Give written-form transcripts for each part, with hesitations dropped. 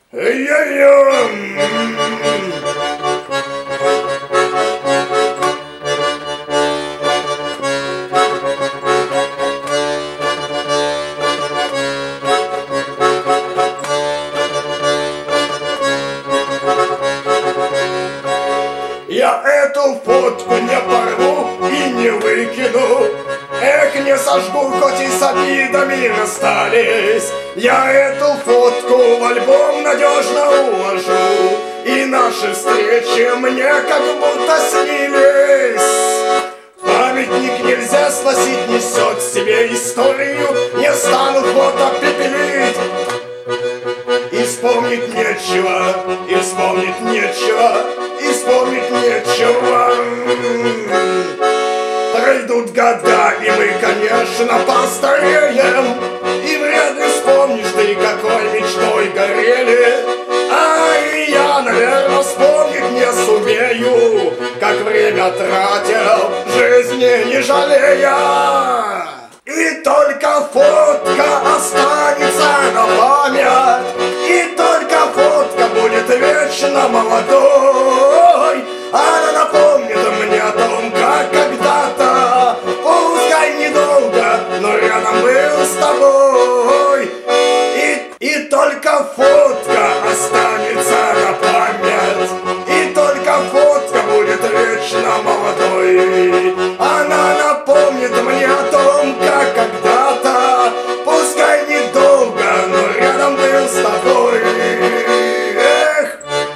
Я эту фотку не порву и не выкину. Эх, не сожгу, хоть и с обидами расстались. Я эту фотку в альбом надежно уложу, и наши встречи мне как будто снились. Памятник нельзя сносить, несет в себе историю. Не стану фото пепелить. И вспомнить нечего, и вспомнить нечего, и вспомнить нечего. Пройдут года, и мы, конечно, постареем, и вряд ли вспомнишь ты, какой мечтой горели. А и я, наверное, вспомнить не сумею, как время тратил, жизни не жалея. И только фотка останется на память, и только фотка будет вечно молодой. Она напомнит мне о том, как когда-то, пускай недолго, но рядом был с тобой. И только фотка останется на память, и только фотка будет вечно молодой. Она напомнит мне о том, как когда-то, пускай недолго, но рядом был с тобой. Эх!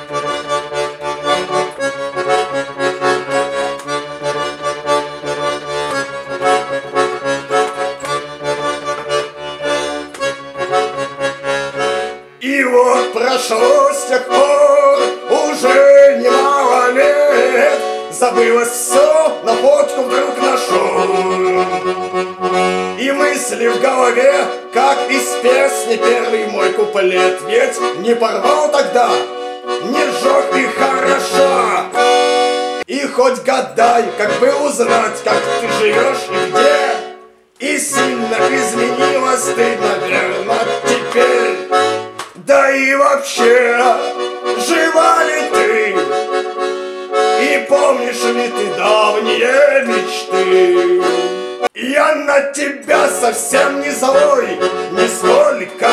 И вот прошло с тех пор уже немало лет, забылось все, на фотку вдруг нашел. И мысли в голове, как из песни, первый мой куплет. Ведь не порвал тогда, не сжег, и хорошо. И хоть гадай, как бы узнать, как ты живешь и где. И сильно изменилась ты, наверное, теперь. Да и вообще, жива ли ты? И помнишь ли ты давние мечты? Я на тебя совсем не злой, нисколько.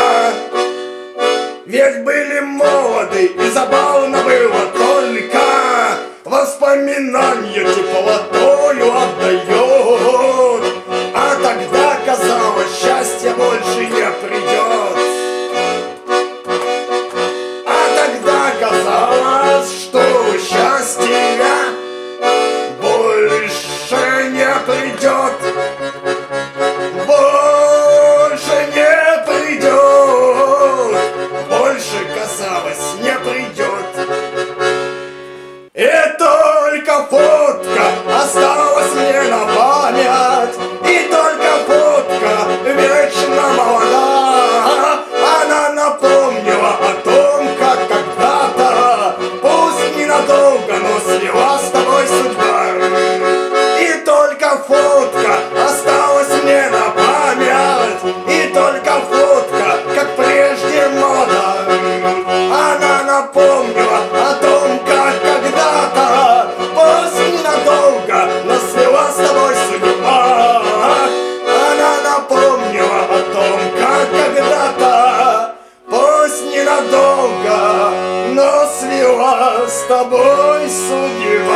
Ведь были молоды и забавно было только. Воспоминания теплотою отдает. А тогда казалось, счастье больше не придет. А тогда казалось, что счастье больше не придет. Больше не придет. Больше, казалось, не придет. И только фотка осталась мне на память, и только фотка вечно молода. Она напомнила о том, как когда-то, пусть ненадолго, но свела с тобой судьба. И только фотка осталась мне на память, и только фотка, как прежде, молода. Она напомнила о том, как когда-то, пусть ненадолго, но свела с тобой судьба. Она напомнила о том, как когда-то, пусть ненадолго, но свела с тобой судьба.